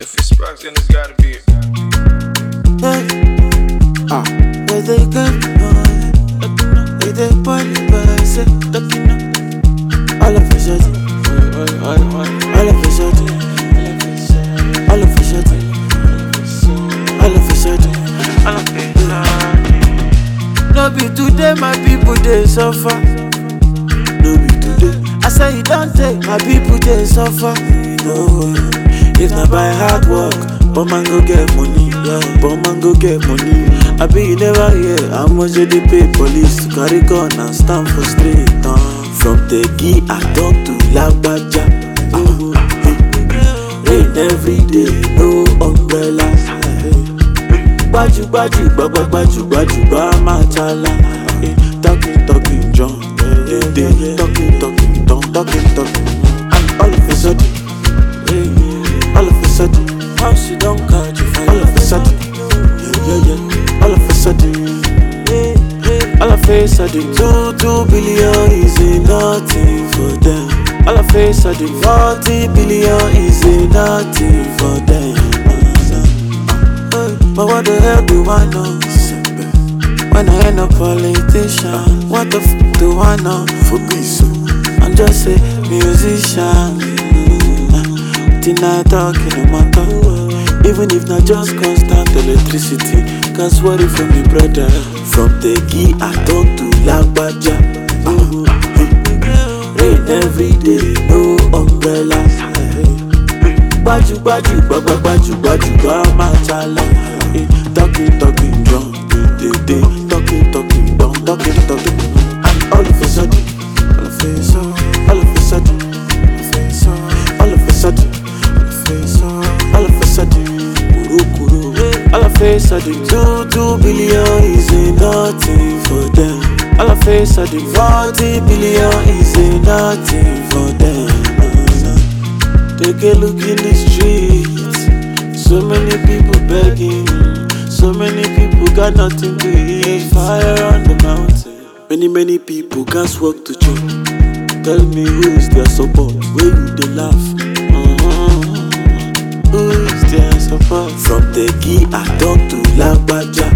If it's sparks, then it's gotta be it. Where they come on, where they party by say, all of a sudden, all of a sudden, all of a sudden, all of a sudden, all of a sudden. No be today, my people they suffer. No be today. I say you don't take my people they suffer. No, if not by hard work, but man go get money. But man go get money. I be you never hear how much they pay police to carry gun and stand for street. From Tegi I talk to Lagbaja. Rain every day, no umbrella. Baju baju baju baju baju ba machala. Talking John, talking. And all of a sudden, all of a sudden, how she don't catch you fire. All of a sudden, yeah. All of a sudden, all of a sudden, 2 billion is nothing for them. All of a sudden, 40 billion is nothing for them. But what the hell do I know? When I ain't a politician, what the f do I know? For peace, I'm just a musician. Tina talking no matter. Even if not just constant electricity, cause what if from me brother? From Tegi I talk to Lagbaja. Rain every day, no umbrella. Baju ba machala. Talking drum, talking talking. And all of a sudden, all of a sudden, all of a sudden, all of a sudden, all of a sudden, all of a sudden, 2 billion is nothing for them. All of a sudden, 40 billion is nothing for them. Take a look in the streets, so many people begging, so many people got nothing to eat. Fire on the mountain, many people can't walk to church. Tell me who is their support, where you they laugh? Who is their support? From Tegi I talk to Lagbaja.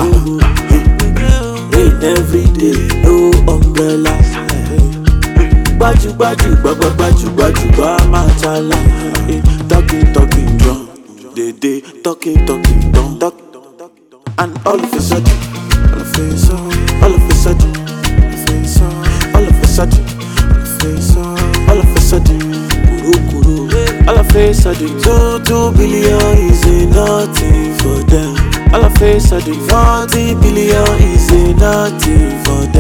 Rain every day, no umbrella. Baju ba machala. Talking drum, they talking talk. And all of a sudden, all of a sudden, all of a sudden, all of a sudden, all of a sudden, all of a sudden, 2 billion is nothing for them. All of a sudden, 40 billion is nothing for them.